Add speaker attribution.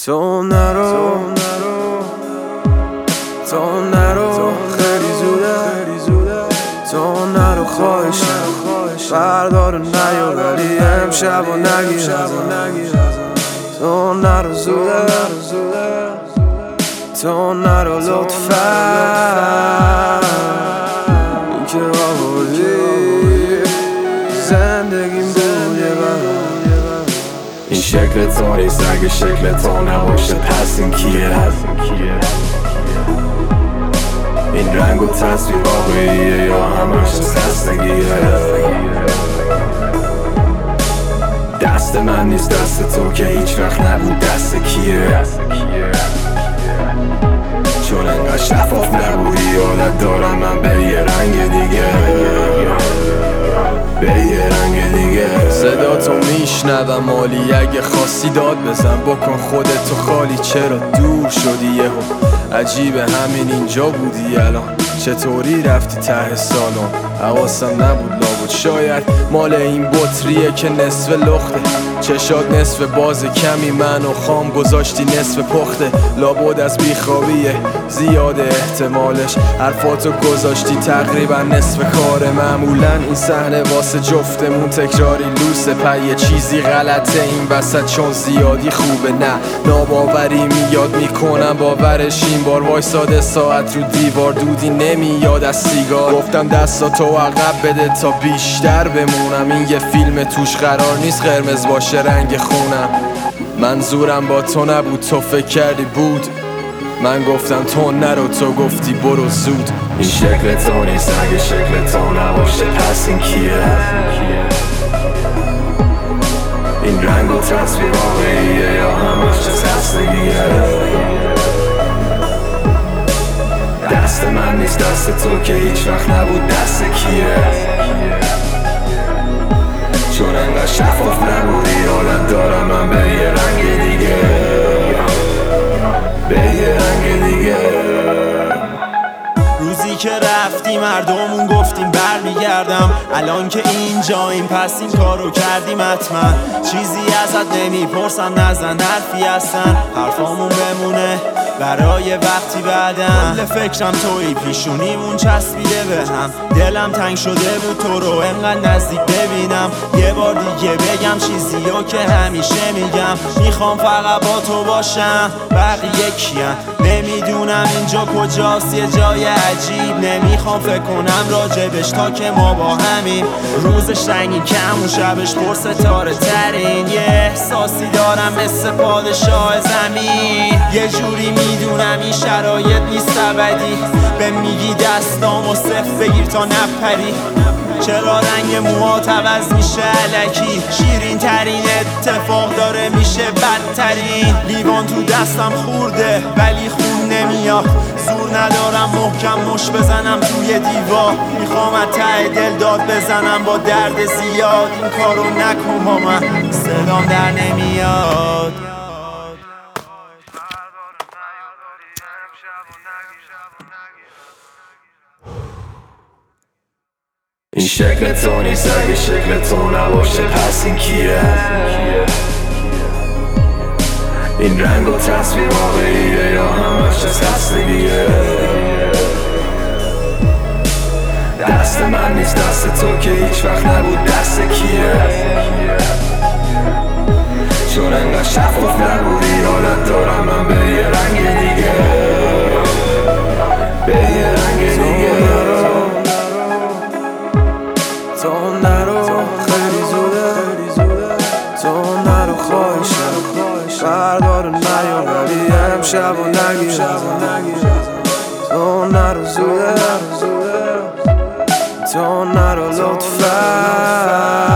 Speaker 1: تو نرو خیلی زوده تو نرو خواهشم فردا رو نیار ولی امشب و نگیر تو نرو زوده تو نرو لطفا این که آوردی زندگیم بود یه
Speaker 2: این شکل تو نیست اگه شکل تو نباشه پس این کیه؟ این رنگ و تصویر واقعیه یا همش خستگیه؟ دست من نیست دست تو که هیچ وقت نبود دست کیه؟ چون انقدر شفاف نبودی یادت دارم من به یه رنگ دیگه
Speaker 3: صدا تو میشنوم مالی اگه خواستی داد بزن بکن خودتو خالی چرا دور شدی یهو عجیبه همین اینجا بودی الان چطوری رفتی ته سالن حواسم نبود لابد شاید مال این بطریه که نصف لخته چشات نصف باز کمی منو خام گذاشتی نصف پخته لابد از بیخوابیه زیاده احتمالش حرفاتو گذاشتی تقریبا نصف کاره معمولا این صحنه واسه جفتمون تکراری لوسه یه چیزی غلطه این وسط چون زیادی خوبه نه ناباوری میاد میکنم باورش این بار وایساده ساعت رو دیوار دودی نمیاد از سیگار گفتم دستاتو عقب بده تا بیشتر بمونم این یه فیلم توش قرار نیست قرمز باشه رنگ خونم منظورم با تو نبود تو فکر کردی بود من گفتم تو نرو تو گفتی برو زود
Speaker 2: این شکل تو نیست اگه شکل تو نباشه پس این کیه؟ این رنگ و تصویر واقعیه یا همش خستگیه؟ دست من نیست دست تو که هیچ وقت نبود دست کیه؟ چون انقدر شفاف نبودی یادت دارم من به یه رنگ دیگه
Speaker 4: روزی که رفتی مردمون گفتیم برمیگردم الان که اینجاییم پس این کارو کردیم حتما چیزی ازت نمیپرسن نزن حرفی هستن حرفامون بمونه برای وقتی بعدم کل فکرم توی پیشونیمون چسبیده به هم دلم تنگ شده بود تو رو انقدر نزدیک ببینم یه بار دیگه بگم چیزیو که همیشه میگم میخوام فقط با تو باشم بقیه کیان نمیدونم اینجا کجاست یه جای عجیب نمیخوام فکر کنم راجبش تا که ما با همیم روزش رنگی کم و شبش پر ستاره ترین یه احساسی دارم مثل پادشاه زمین یه جوری میدونم این شرایط نیست ابدی به میگی دستامو صفر بگیر تا نپری چرا رنگ موهات عوض میشه الکی شیرین ترین اتفاق داره میشه بدترین لیوان تو دستم خورده ولی خون نمیاد زور ندارم محکم مش بزنم توی دیوار میخوام از ته دل داد بزنم با درد زیاد این کارو نکن با من صدام در نمیاد
Speaker 2: این شکل تو نیست اگه شکل تو نباشه پس این کیه؟ این رنگ و تصویر واقعیه یا همش خستگیه؟ دست من نیست دست تو که هیچ وقت نبود دست کیه؟ چون انقدر شفاف نبودی یادت دارم من به یه رنگ دیگه
Speaker 1: تو نرو خیلی زوده تو نرو خواهشم فردا رو نیار ولی امشب و نگیر تو نرو زوده تو نرو لطفا